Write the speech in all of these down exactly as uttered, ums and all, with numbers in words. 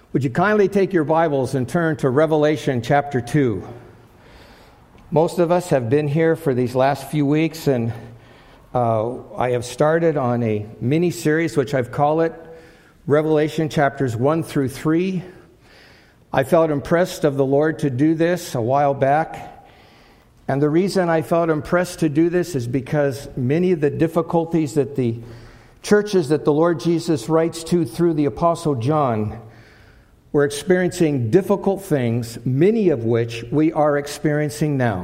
Would you kindly take your Bibles and turn to Revelation chapter two? Most of us have been here for these last few weeks, and uh, I have started on a mini-series, which I've called it Revelation chapters one through three. I felt impressed of the Lord to do this a while back, and the reason I felt impressed to do this is because many of the difficulties that the churches that the Lord Jesus writes to through the Apostle John we're experiencing difficult things, many of which we are experiencing now.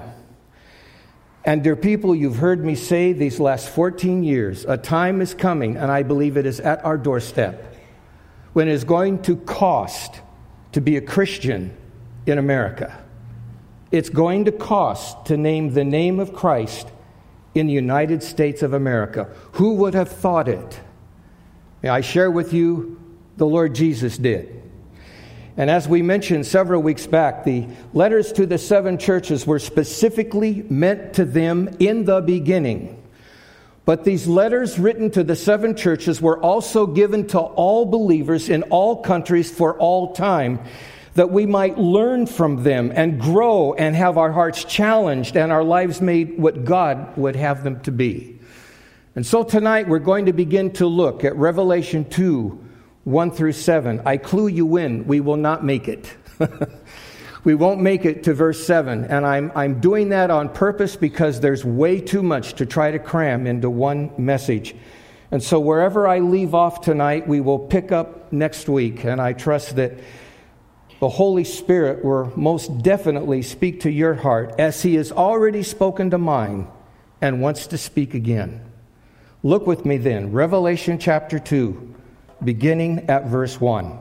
And dear people, you've heard me say these last fourteen years, a time is coming, and I believe it is at our doorstep, when it is going to cost to be a Christian in America. It's going to cost to name the name of Christ in the United States of America. Who would have thought it? May I share with you, the Lord Jesus did. And as we mentioned several weeks back, the letters to the seven churches were specifically meant to them in the beginning. But these letters written to the seven churches were also given to all believers in all countries for all time, that we might learn from them and grow and have our hearts challenged and our lives made what God would have them to be. And so tonight we're going to begin to look at Revelation two, one through seven. I clue you in, we will not make it. We won't make it to verse seven. And I'm I'm doing that on purpose because there's way too much to try to cram into one message. And so wherever I leave off tonight, we will pick up next week. And I trust that the Holy Spirit will most definitely speak to your heart as He has already spoken to mine and wants to speak again. Look with me then, Revelation chapter two. Beginning at verse one.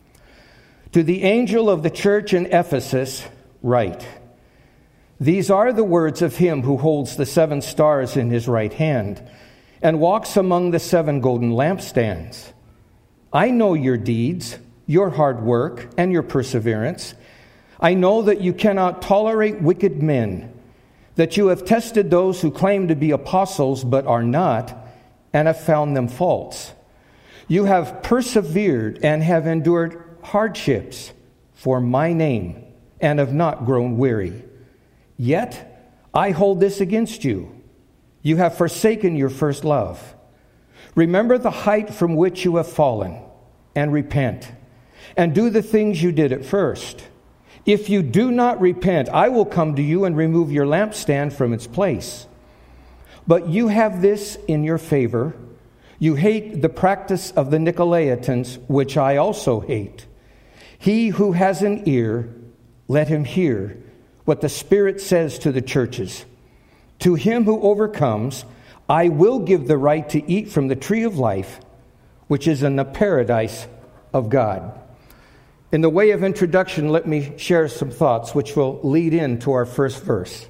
To the angel of the church in Ephesus, write, These are the words of him who holds the seven stars in his right hand and walks among the seven golden lampstands. I know your deeds, your hard work, and your perseverance. I know that you cannot tolerate wicked men, that you have tested those who claim to be apostles but are not, and have found them false. You have persevered and have endured hardships for my name and have not grown weary. Yet I hold this against you. You have forsaken your first love. Remember the height from which you have fallen and repent and do the things you did at first. If you do not repent, I will come to you and remove your lampstand from its place. But you have this in your favor. You hate the practice of the Nicolaitans, which I also hate. He who has an ear, let him hear what the Spirit says to the churches. To him who overcomes, I will give the right to eat from the tree of life, which is in the paradise of God. In the way of introduction, let me share some thoughts which will lead into our first verse.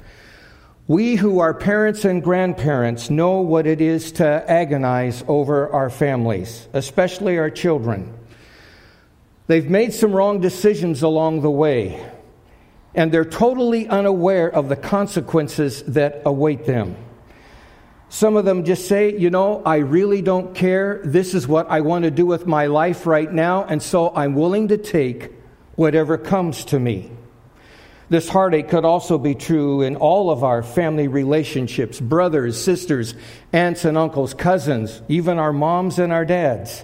We who are parents and grandparents know what it is to agonize over our families, especially our children. They've made some wrong decisions along the way, and they're totally unaware of the consequences that await them. Some of them just say, you know, I really don't care. This is what I want to do with my life right now, and so I'm willing to take whatever comes to me. This heartache could also be true in all of our family relationships, brothers, sisters, aunts and uncles, cousins, even our moms and our dads.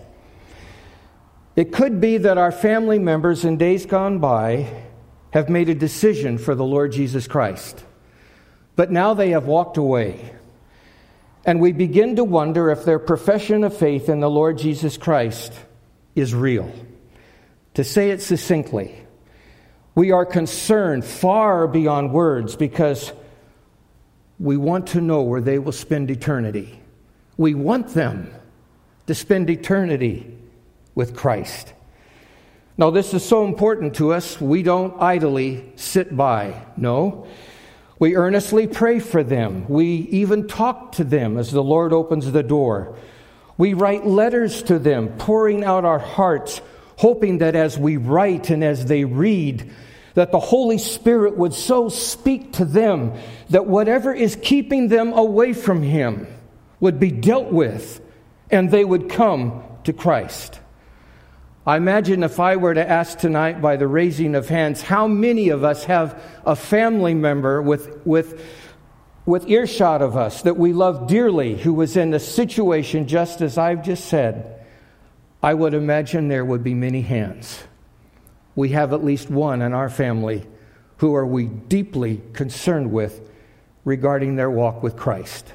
It could be that our family members in days gone by have made a decision for the Lord Jesus Christ, but now they have walked away. And we begin to wonder if their profession of faith in the Lord Jesus Christ is real. To say it succinctly, we are concerned far beyond words because we want to know where they will spend eternity. We want them to spend eternity with Christ. Now, this is so important to us, we don't idly sit by. No, we earnestly pray for them. We even talk to them as the Lord opens the door. We write letters to them, pouring out our hearts, hoping that as we write and as they read, that the Holy Spirit would so speak to them that whatever is keeping them away from Him would be dealt with and they would come to Christ. I imagine if I were to ask tonight by the raising of hands, how many of us have a family member with, with, with earshot of us that we love dearly who was in a situation just as I've just said, I would imagine there would be many hands. We have at least one in our family who are we deeply concerned with regarding their walk with Christ.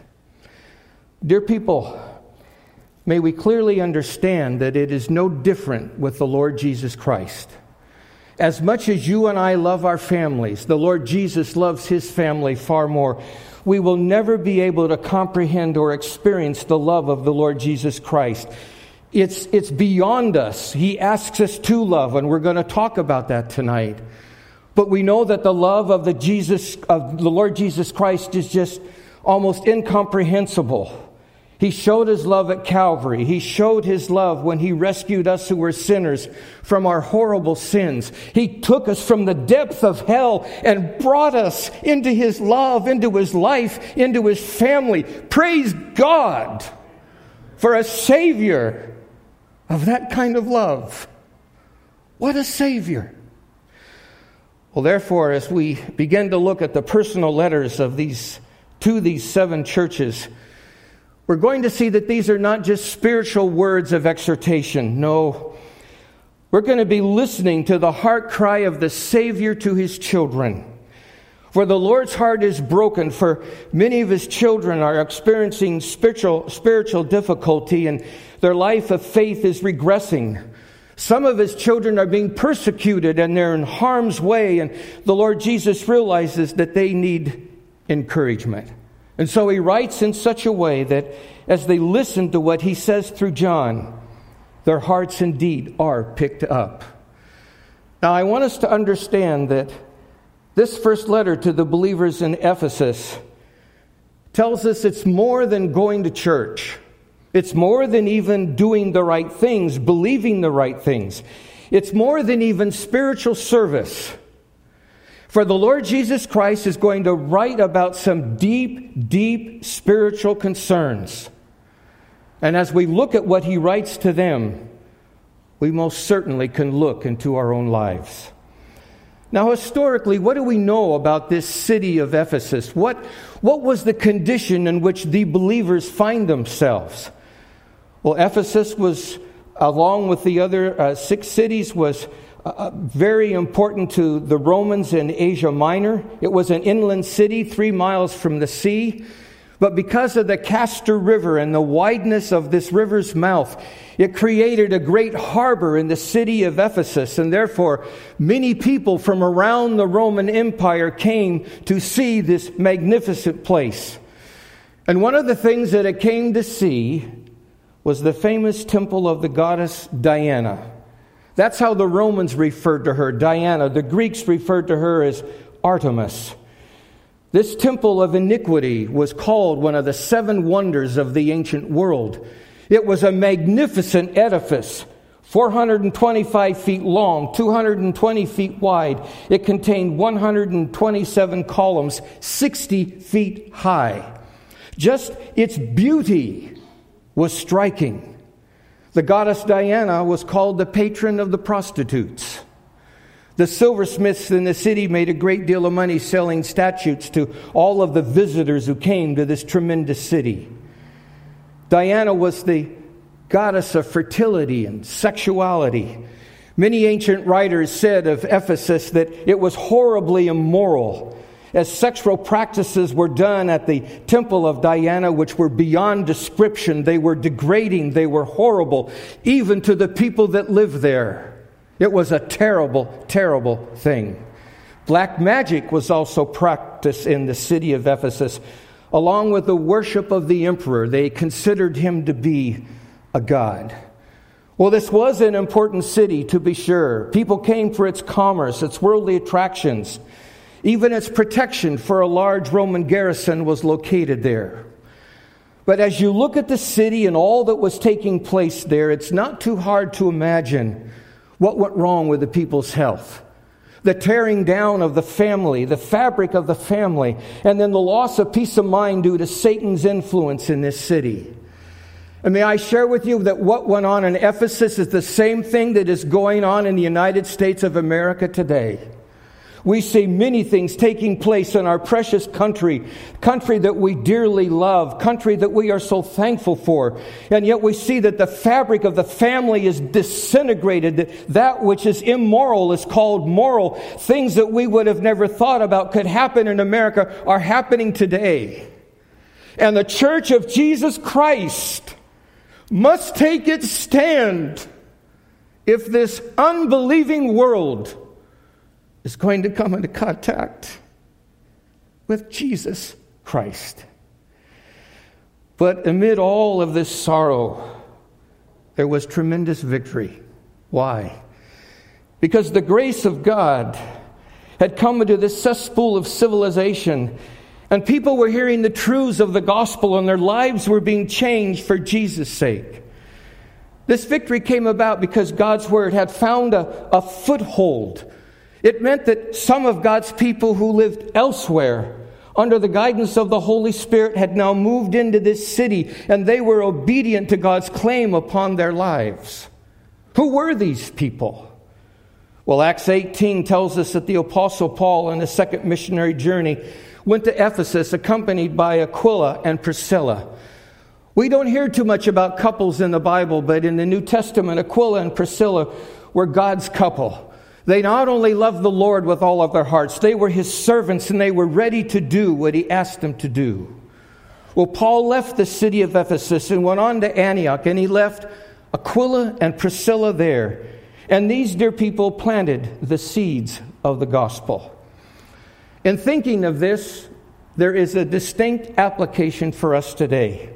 Dear people, may we clearly understand that it is no different with the Lord Jesus Christ. As much as you and I love our families, the Lord Jesus loves His family far more. We will never be able to comprehend or experience the love of the Lord Jesus Christ. It's, it's beyond us. He asks us to love, and we're going to talk about that tonight. But we know that the love of the Jesus of the Lord Jesus Christ is just almost incomprehensible. He showed His love at Calvary. He showed His love when He rescued us who were sinners from our horrible sins. He took us from the depth of hell and brought us into His love, into His life, into His family. Praise God for a Savior of that kind of love. What a Savior. Well, therefore, as we begin to look at the personal letters of these to these seven churches, we're going to see that these are not just spiritual words of exhortation. No, we're going to be listening to the heart cry of the Savior to His children. For the Lord's heart is broken, for many of His children are experiencing spiritual, spiritual difficulty, and their life of faith is regressing. Some of His children are being persecuted, and they're in harm's way, and the Lord Jesus realizes that they need encouragement. And so He writes in such a way that as they listen to what He says through John, their hearts indeed are picked up. Now, I want us to understand that this first letter to the believers in Ephesus tells us it's more than going to church. It's more than even doing the right things, believing the right things. It's more than even spiritual service. For the Lord Jesus Christ is going to write about some deep, deep spiritual concerns. And as we look at what He writes to them, we most certainly can look into our own lives. Now, historically, what do we know about this city of Ephesus? What, what was the condition in which the believers find themselves? Well, Ephesus was, along with the other uh, six cities, was Uh, very important to the Romans in Asia Minor. It was an inland city three miles from the sea. But because of the Castor River and the wideness of this river's mouth, it created a great harbor in the city of Ephesus. And therefore, many people from around the Roman Empire came to see this magnificent place. And one of the things that it came to see was the famous temple of the goddess Diana. That's how the Romans referred to her, Diana. The Greeks referred to her as Artemis. This temple of iniquity was called one of the seven wonders of the ancient world. It was a magnificent edifice, four hundred twenty-five feet long, two hundred twenty feet wide. It contained one hundred twenty-seven columns, sixty feet high. Just its beauty was striking. The goddess Diana was called the patron of the prostitutes. The silversmiths in the city made a great deal of money selling statues to all of the visitors who came to this tremendous city. Diana was the goddess of fertility and sexuality. Many ancient writers said of Ephesus that it was horribly immoral, as sexual practices were done at the temple of Diana, which were beyond description. They were degrading. They were horrible, even to the people that lived there. It was a terrible, terrible thing. Black magic was also practiced in the city of Ephesus, along with the worship of the emperor. They considered him to be a god. Well, this was an important city, to be sure. People came for its commerce, its worldly attractions. Even its protection for a large Roman garrison was located there. But as you look at the city and all that was taking place there, it's not too hard to imagine what went wrong with the people's health. The tearing down of the family, the fabric of the family, and then the loss of peace of mind due to Satan's influence in this city. And may I share with you that what went on in Ephesus is the same thing that is going on in the United States of America today. We see many things taking place in our precious country, country that we dearly love, country that we are so thankful for. And yet we see that the fabric of the family is disintegrated. That, that which is immoral is called moral. Things that we would have never thought about could happen in America are happening today. And the Church of Jesus Christ must take its stand if this unbelieving world is going to come into contact with Jesus Christ. But amid all of this sorrow, there was tremendous victory. Why? Because the grace of God had come into this cesspool of civilization, and people were hearing the truths of the gospel, and their lives were being changed for Jesus' sake. This victory came about because God's word had found a, a foothold. It meant that some of God's people who lived elsewhere, under the guidance of the Holy Spirit, had now moved into this city, and they were obedient to God's claim upon their lives. Who were these people? Well, Acts eighteen tells us that the Apostle Paul, on his second missionary journey, went to Ephesus accompanied by Aquila and Priscilla. We don't hear too much about couples in the Bible, but in the New Testament, Aquila and Priscilla were God's couple. They not only loved the Lord with all of their hearts, they were His servants, and they were ready to do what He asked them to do. Well, Paul left the city of Ephesus and went on to Antioch, and he left Aquila and Priscilla there. And these dear people planted the seeds of the gospel. In thinking of this, there is a distinct application for us today.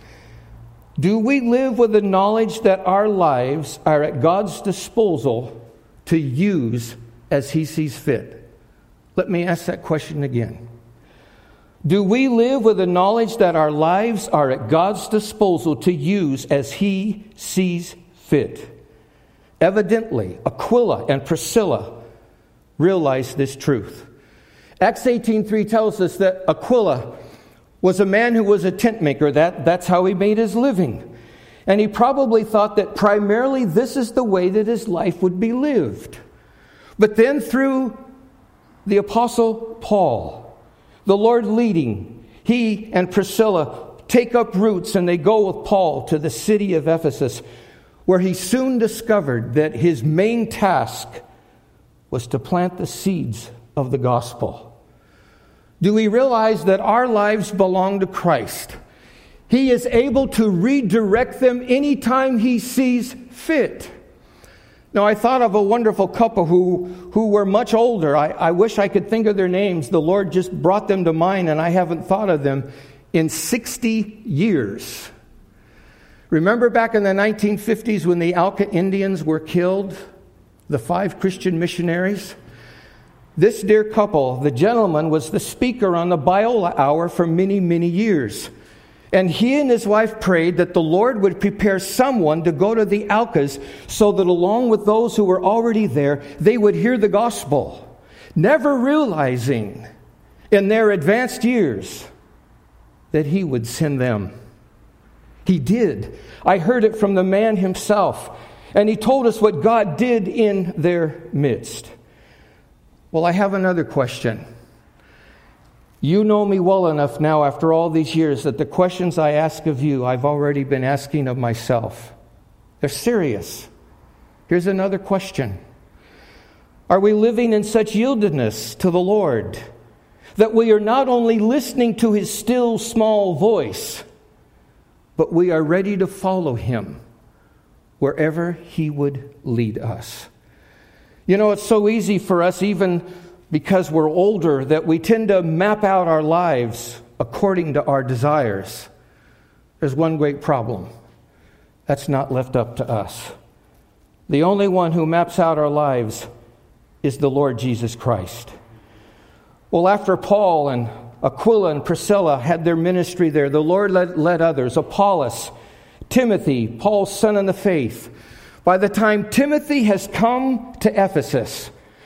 Do we live with the knowledge that our lives are at God's disposal to use as He sees fit? Let me ask that question again. Do we live with the knowledge that our lives are at God's disposal to use as He sees fit? Evidently, Aquila and Priscilla realized this truth. Acts eighteen three tells us that Aquila was a man who was a tent maker. That, that's how he made his living. And he probably thought that primarily this is the way that his life would be lived. But then through the Apostle Paul, the Lord leading, he and Priscilla take up roots and they go with Paul to the city of Ephesus, where he soon discovered that his main task was to plant the seeds of the gospel. Do we realize that our lives belong to Christ? He is able to redirect them anytime He sees fit. Now, I thought of a wonderful couple who, who were much older. I, I wish I could think of their names. The Lord just brought them to mind, and I haven't thought of them in sixty years. Remember back in the nineteen fifties when the Alca Indians were killed? The five Christian missionaries? This dear couple, the gentleman, was the speaker on the Biola Hour for many, many years. And he and his wife prayed that the Lord would prepare someone to go to the Alcas so that along with those who were already there, they would hear the gospel, never realizing in their advanced years that He would send them. He did. I heard it from the man himself, and he told us what God did in their midst. Well, I have another question. You know me well enough now after all these years that the questions I ask of you, I've already been asking of myself. They're serious. Here's another question. Are we living in such yieldedness to the Lord that we are not only listening to His still small voice, but we are ready to follow Him wherever He would lead us? You know, it's so easy for us, even because we're older, that we tend to map out our lives according to our desires. There's one great problem. That's not left up to us. The only one who maps out our lives is the Lord Jesus Christ. Well, after Paul and Aquila and Priscilla had their ministry there, the Lord led, led others, Apollos, Timothy, Paul's son in the faith. By the time Timothy has come to Ephesus,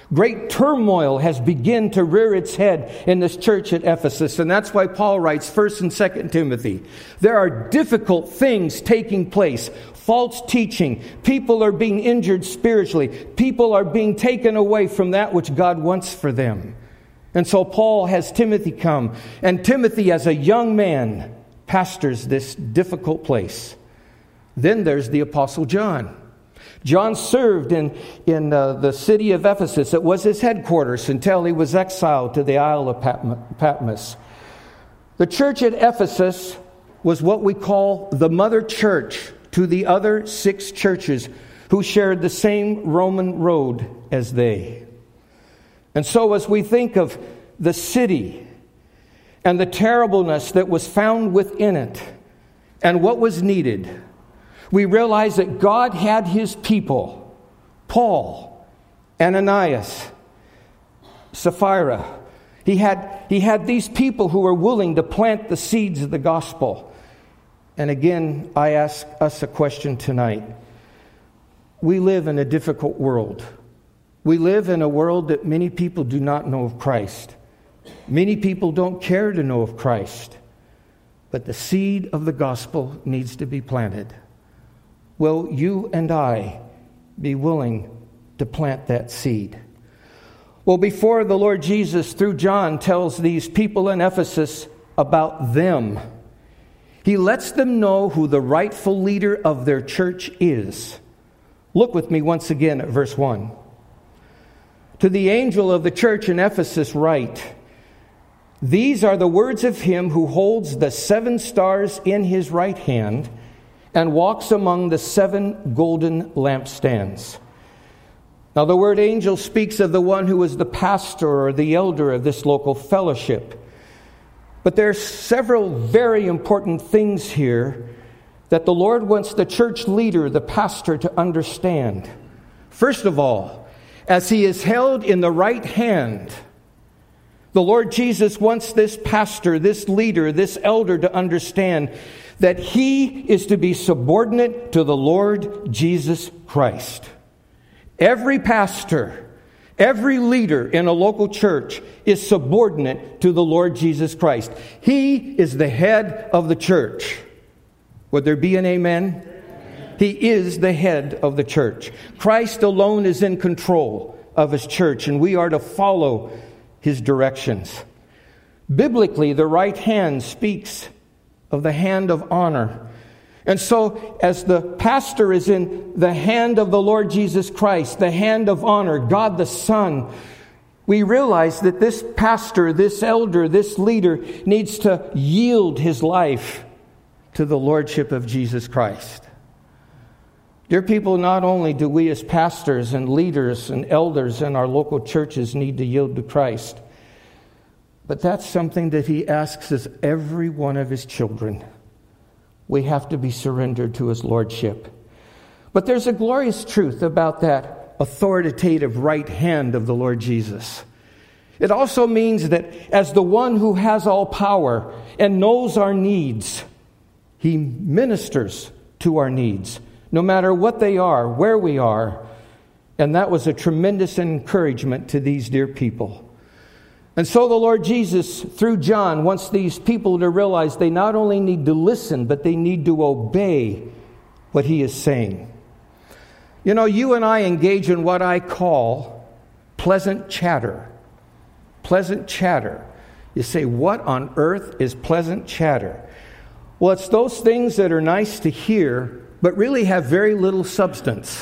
Great turmoil has begun to rear its head in this church at Ephesus, and that's why Paul writes First and Second Timothy. There are difficult things taking place. False teaching. People are being injured spiritually. People are being taken away from that which God wants for them. And so Paul has Timothy come, and Timothy, as a young man, pastors this difficult place. Then there's the Apostle John. John served in, in uh, the city of Ephesus. It was his headquarters until he was exiled to the Isle of Patmos. The church at Ephesus was what we call the mother church to the other six churches who shared the same Roman road as they. And so as we think of the city and the terribleness that was found within it and what was needed, we realize that God had his people, Paul, Ananias, Sapphira. He had, he had these people who were willing to plant the seeds of the gospel. And again, I ask us a question tonight. We live in a difficult world. We live in a world that many people do not know of Christ. Many people don't care to know of Christ. But the seed of the gospel needs to be planted. Will you and I be willing to plant that seed? Well, before the Lord Jesus, through John, tells these people in Ephesus about them, he lets them know who the rightful leader of their church is. Look with me once again at verse one. To the angel of the church in Ephesus write, these are the words of him who holds the seven stars in his right hand and walks among the seven golden lampstands. Now, the word angel speaks of the one who is the pastor or the elder of this local fellowship. But there are several very important things here that the Lord wants the church leader, the pastor, to understand. First of all, as he is held in the right hand, the Lord Jesus wants this pastor, this leader, this elder to understand that he is to be subordinate to the Lord Jesus Christ. Every pastor, every leader in a local church is subordinate to the Lord Jesus Christ. He is the head of the church. Would there be an amen? Amen. He is the head of the church. Christ alone is in control of his church, and we are to follow his directions. Biblically, the right hand speaks of the hand of honor. And so, as the pastor is in the hand of the Lord Jesus Christ, the hand of honor, God the Son, we realize that this pastor, this elder, this leader needs to yield his life to the lordship of Jesus Christ. Dear people, not only do we as pastors and leaders and elders in our local churches need to yield to Christ, but that's something that he asks of every one of his children. We have to be surrendered to his lordship. But there's a glorious truth about that authoritative right hand of the Lord Jesus. It also means that as the one who has all power and knows our needs, he ministers to our needs, no matter what they are, where we are. And that was a tremendous encouragement to these dear people. And so the Lord Jesus, through John, wants these people to realize they not only need to listen, but they need to obey what he is saying. You know, you and I engage in what I call pleasant chatter. Pleasant chatter. You say, what on earth is pleasant chatter? Well, it's those things that are nice to hear, but really have very little substance.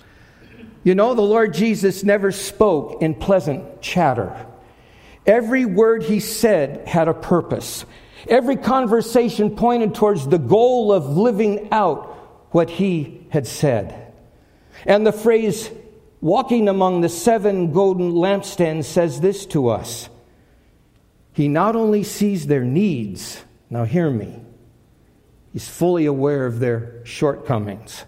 You know, the Lord Jesus never spoke in pleasant chatter. Every word he said had a purpose. Every conversation pointed towards the goal of living out what he had said. And the phrase, walking among the seven golden lampstands, says this to us. He not only sees their needs, now hear me, he's fully aware of their shortcomings.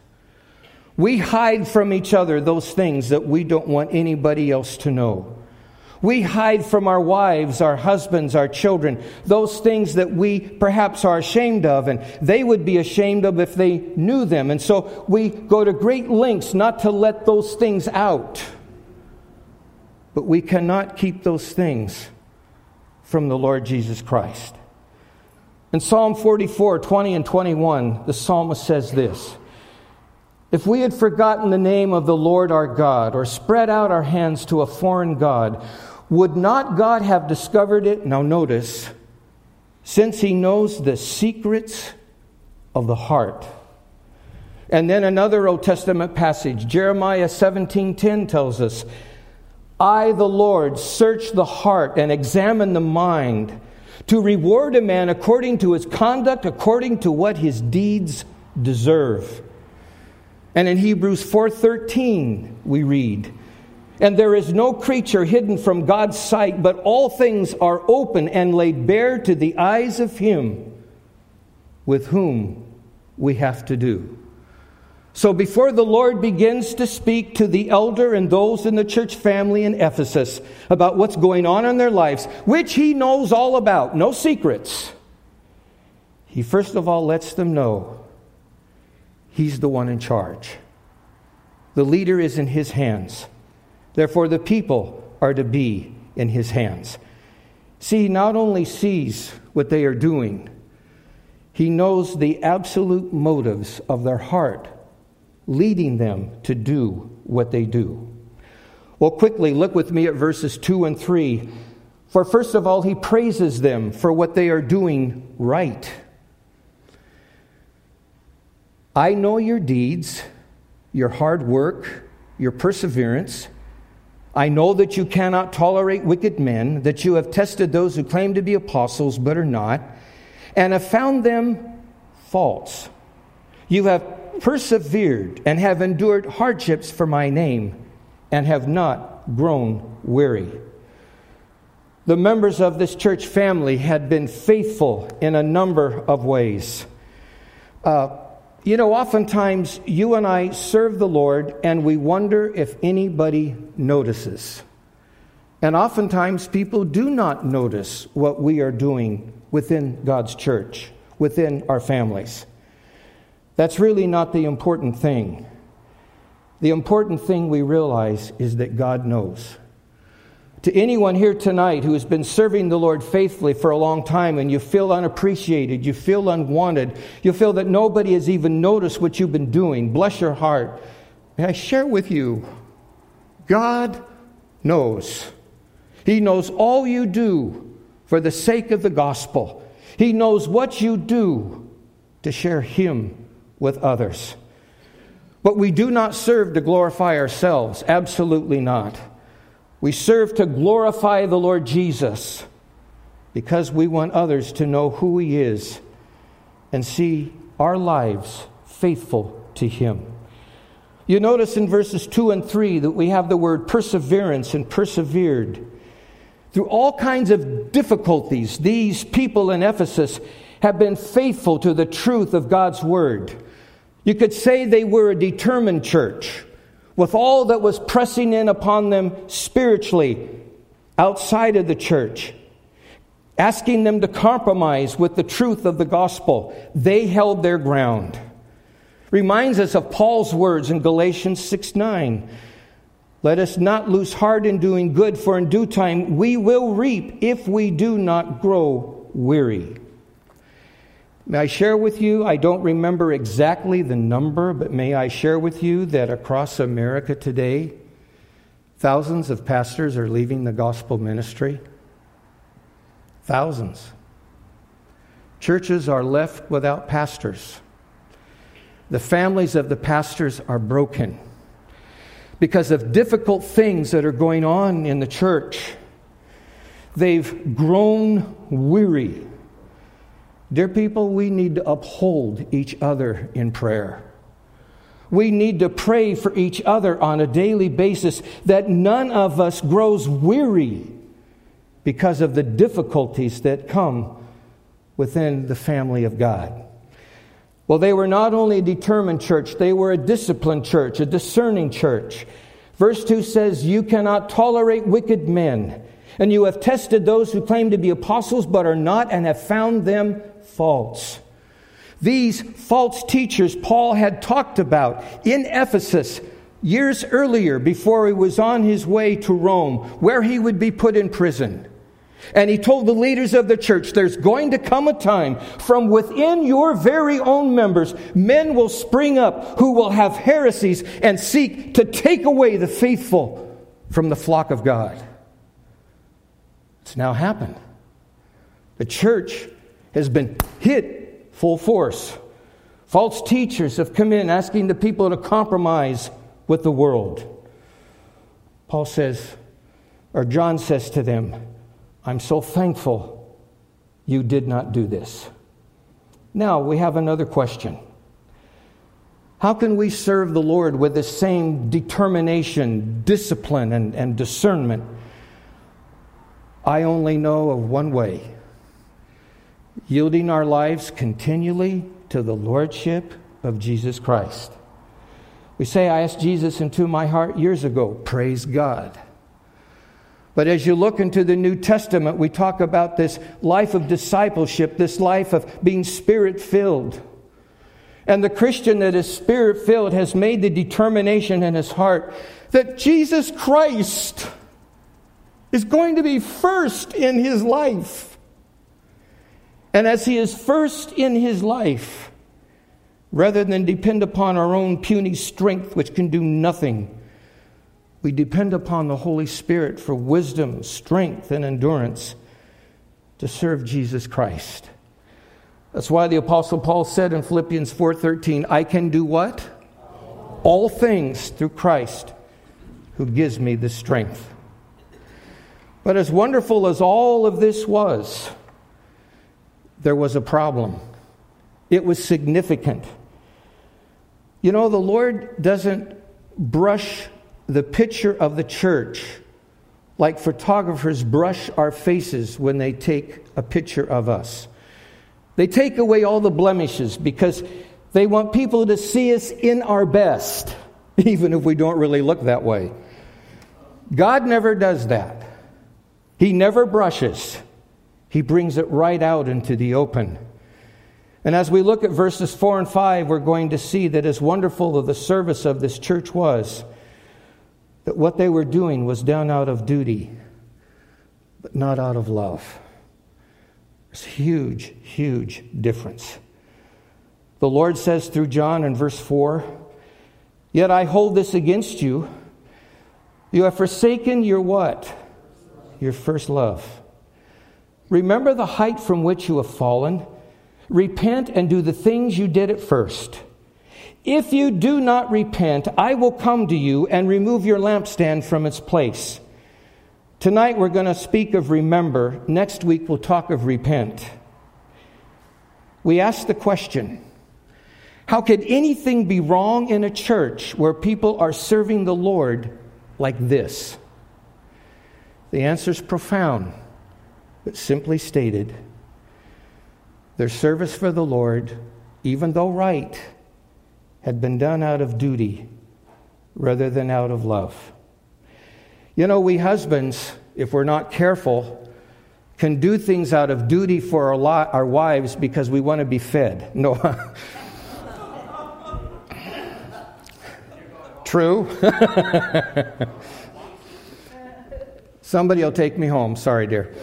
We hide from each other those things that we don't want anybody else to know. We hide from our wives, our husbands, our children, those things that we perhaps are ashamed of, and they would be ashamed of if they knew them. And so we go to great lengths not to let those things out. but we cannot keep those things from the Lord Jesus Christ. In Psalm forty-four, twenty and twenty-one, the psalmist says this: "If we had forgotten the name of the Lord our God, or spread out our hands to a foreign god, would not God have discovered it?" Now notice, "since he knows the secrets of the heart." And then another Old Testament passage, Jeremiah seventeen ten, tells us, "I, the Lord, search the heart and examine the mind, to reward a man according to his conduct, according to what his deeds deserve." And in Hebrews four thirteen we read, "And there is no creature hidden from God's sight, but all things are open and laid bare to the eyes of him with whom we have to do." So before the Lord begins to speak to the elder and those in the church family in Ephesus about what's going on in their lives, which he knows all about, no secrets, he first of all lets them know he's the one in charge. The leader is in his hands. Therefore, the people are to be in his hands. See, he not only sees what they are doing, he knows the absolute motives of their heart, leading them to do what they do. Well, quickly, look with me at verses two and three. For first of all, he praises them for what they are doing right. "I know your deeds, your hard work, your perseverance. I know that you cannot tolerate wicked men, that you have tested those who claim to be apostles but are not, and have found them false. You have persevered and have endured hardships for my name, and have not grown weary." The members of this church family had been faithful in a number of ways. Uh, you know, oftentimes you and I serve the Lord and we wonder if anybody notices. And oftentimes people do not notice what we are doing within God's church, within our families. That's really not the important thing. The important thing we realize is that God knows. To anyone here tonight who has been serving the Lord faithfully for a long time and you feel unappreciated, you feel unwanted, you feel that nobody has even noticed what you've been doing, bless your heart. May I share with you, God knows. He knows all you do for the sake of the gospel. He knows what you do to share Him with others. But we do not serve to glorify ourselves. Absolutely not. We serve to glorify the Lord Jesus because we want others to know who He is and see our lives faithful to Him. You notice in verses two and three that we have the word perseverance and persevered. Through all kinds of difficulties, these people in Ephesus have been faithful to the truth of God's Word. You could say they were a determined church, with all that was pressing in upon them spiritually outside of the church, asking them to compromise with the truth of the gospel. They held their ground. Reminds us of Paul's words in Galatians six nine. Let us not lose heart in doing good, for in due time we will reap if we do not grow weary. May I share with you, I don't remember exactly the number, but may I share with you that across America today, thousands of pastors are leaving the gospel ministry. Thousands. Churches are left without pastors. The families of the pastors are broken because of difficult things that are going on in the church. They've grown weary. Dear people, we need to uphold each other in prayer. We need to pray for each other on a daily basis that none of us grows weary because of the difficulties that come within the family of God. Well, they were not only a determined church, they were a disciplined church, a discerning church. Verse two says, you cannot tolerate wicked men, and you have tested those who claim to be apostles but are not, and have found them false. These false teachers Paul had talked about in Ephesus years earlier, before he was on his way to Rome, where he would be put in prison. And he told the leaders of the church, there's going to come a time from within your very own members, men will spring up who will have heresies and seek to take away the faithful from the flock of God. It's now happened. The church has been hit full force. False teachers have come in asking the people to compromise with the world. Paul says, or John says to them, I'm so thankful you did not do this. Now we have another question. How can we serve the Lord with the same determination, discipline, and, and discernment? I only know of one way. Yielding our lives continually to the Lordship of Jesus Christ. We say, I asked Jesus into my heart years ago. Praise God. But as you look into the New Testament, we talk about this life of discipleship, this life of being Spirit-filled. And the Christian that is Spirit-filled has made the determination in his heart that Jesus Christ is going to be first in his life. And as he is first in his life, rather than depend upon our own puny strength, which can do nothing, we depend upon the Holy Spirit for wisdom, strength, and endurance to serve Jesus Christ. That's why the Apostle Paul said in Philippians four thirteen, I can do what? All things through Christ who gives me the strength. But as wonderful as all of this was, there was a problem. It was significant. You know, the Lord doesn't brush the picture of the church like photographers brush our faces when they take a picture of us. They take away all the blemishes because they want people to see us in our best, even if we don't really look that way. God never does that. He never brushes. He brings it right out into the open. And as we look at verses four and five, we're going to see that as wonderful as the service of this church was, that what they were doing was done out of duty, but not out of love. There's a huge, huge difference. The Lord says through John in verse four, yet I hold this against you. You have forsaken your what? Your first love. Remember the height from which you have fallen. Repent and do the things you did at first. If you do not repent, I will come to you and remove your lampstand from its place. Tonight we're going to speak of remember. Next week we'll talk of repent. We ask the question, how could anything be wrong in a church where people are serving the Lord like this? The answer is profound, but simply stated. Their service for the Lord, even though right, had been done out of duty rather than out of love. You know, we husbands, if we're not careful, can do things out of duty for our, li- our wives because we want to be fed. No. True. Somebody will take me home. Sorry, dear.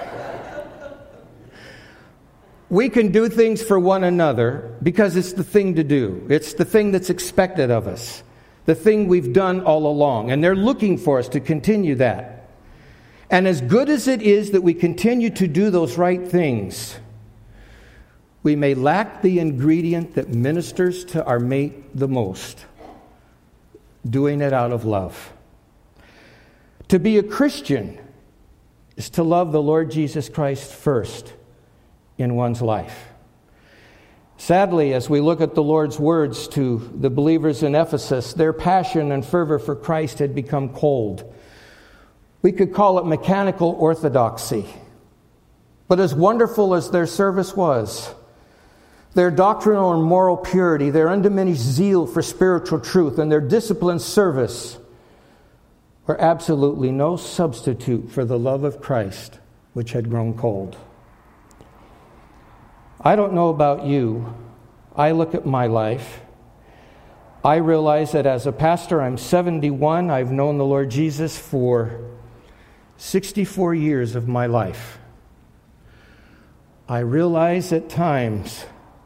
We can do things for one another because it's the thing to do. It's the thing that's expected of us. The thing we've done all along. And they're looking for us to continue that. And as good as it is that we continue to do those right things, we may lack the ingredient that ministers to our mate the most. Doing it out of love. To be a Christian is to love the Lord Jesus Christ first in one's life. Sadly, as we look at the Lord's words to the believers in Ephesus, their passion and fervor for Christ had become cold. We could call it mechanical orthodoxy. But as wonderful as their service was, their doctrinal and moral purity, their undiminished zeal for spiritual truth, and their disciplined service were absolutely no substitute for the love of Christ, which had grown cold. I don't know about you. I look at my life, I realize that as a pastor, I'm seventy-one. I've known the Lord Jesus for sixty-four years of my life. I realize at times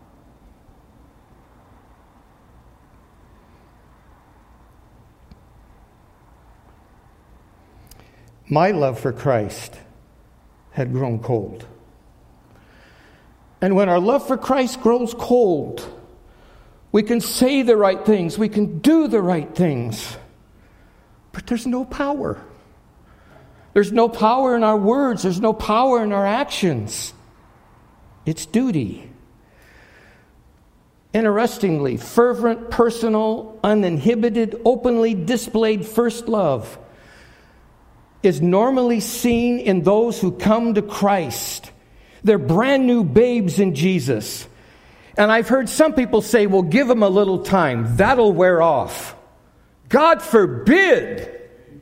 my love for Christ had grown cold. And when our love for Christ grows cold, we can say the right things, we can do the right things, but there's no power. There's no power in our words, there's no power in our actions. It's duty. Interestingly, fervent, personal, uninhibited, openly displayed first love is normally seen in those who come to Christ. They're brand new babes in Jesus. And I've heard some people say, well, give them a little time. That'll wear off. God forbid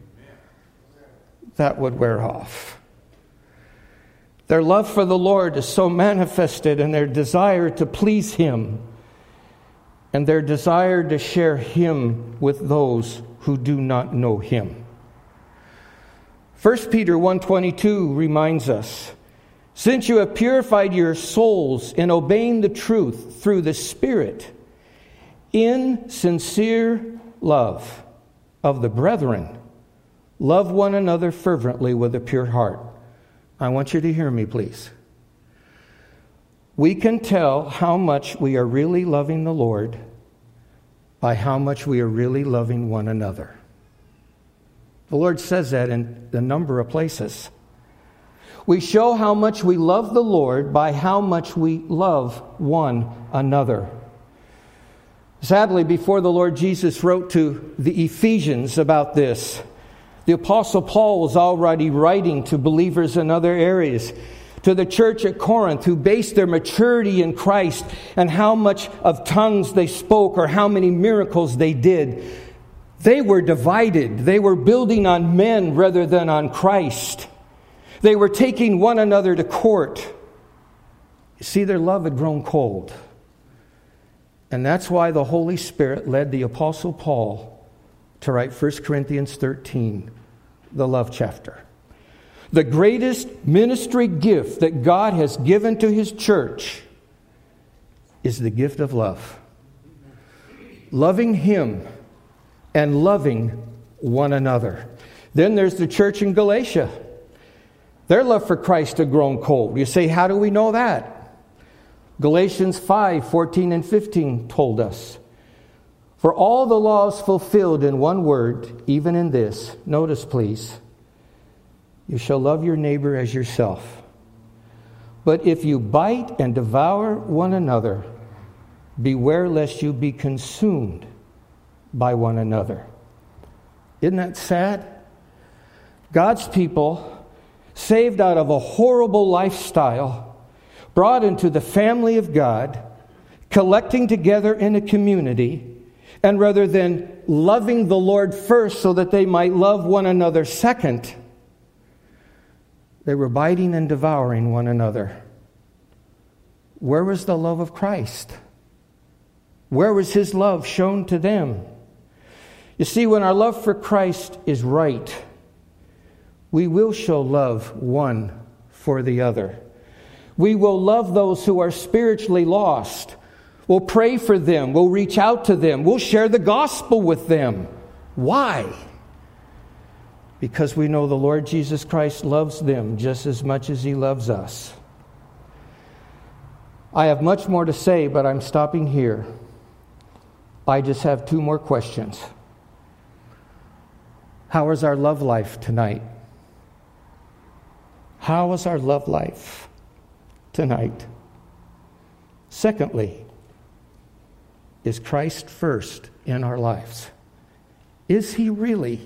that would wear off. Their love for the Lord is so manifested in their desire to please Him and their desire to share Him with those who do not know Him. First Peter one twenty-two reminds us, since you have purified your souls in obeying the truth through the Spirit, in sincere love of the brethren, love one another fervently with a pure heart. I want you to hear me, please. We can tell how much we are really loving the Lord by how much we are really loving one another. The Lord says that in a number of places. We show how much we love the Lord by how much we love one another. Sadly, before the Lord Jesus wrote to the Ephesians about this, the Apostle Paul was already writing to believers in other areas, to the church at Corinth, who based their maturity in Christ and how much of tongues they spoke or how many miracles they did. They were divided. They were building on men rather than on Christ. They were taking one another to court. You see, their love had grown cold. And that's why the Holy Spirit led the Apostle Paul to write First Corinthians thirteen, the love chapter. The greatest ministry gift that God has given to His church is the gift of love. Loving Him and loving one another. Then there's the church in Galatia. Their love for Christ had grown cold. You say, how do we know that? Galatians five, fourteen and fifteen told us. For all the law is fulfilled in one word, even in this. Notice, please. You shall love your neighbor as yourself. But if you bite and devour one another, beware lest you be consumed by one another. Isn't that sad? God's people, saved out of a horrible lifestyle, brought into the family of God, collecting together in a community, and rather than loving the Lord first so that they might love one another second, they were biting and devouring one another. Where was the love of Christ? Where was His love shown to them? You see, when our love for Christ is right, we will show love one for the other. We will love those who are spiritually lost. We'll pray for them. We'll reach out to them. We'll share the gospel with them. Why? Because we know the Lord Jesus Christ loves them just as much as He loves us. I have much more to say, but I'm stopping here. I just have two more questions. How is our love life tonight? How is our love life tonight? Secondly, is Christ first in our lives? Is He really?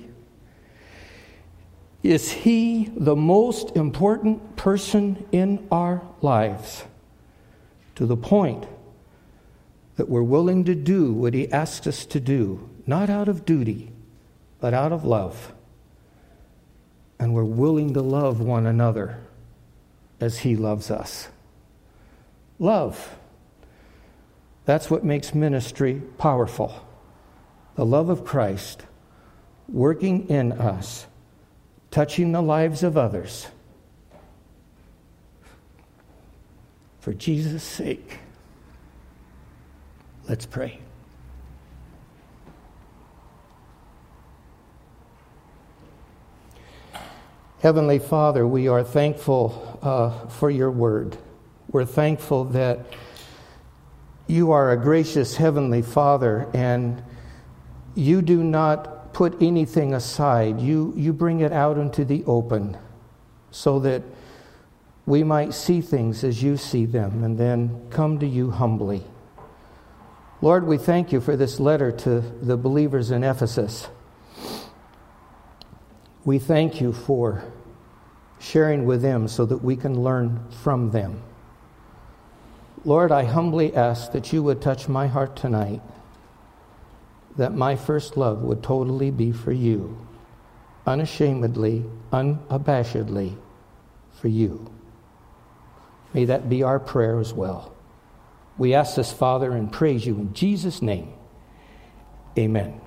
Is He the most important person in our lives? To the point that we're willing to do what He asks us to do, not out of duty, but out of love. And we're willing to love one another as He loves us. Love. That's what makes ministry powerful. the love of Christ working in us, touching the lives of others. For Jesus' sake, let's pray. Heavenly Father, we are thankful uh, for your word. We're thankful that you are a gracious Heavenly Father, and you do not put anything aside. You, you bring it out into the open so that we might see things as you see them and then come to you humbly. Lord, we thank you for this letter to the believers in Ephesus. We thank you for sharing with them so that we can learn from them. Lord, I humbly ask that you would touch my heart tonight, that my first love would totally be for you, unashamedly, unabashedly for you. May that be our prayer as well. We ask this, Father, and praise you in Jesus' name. Amen.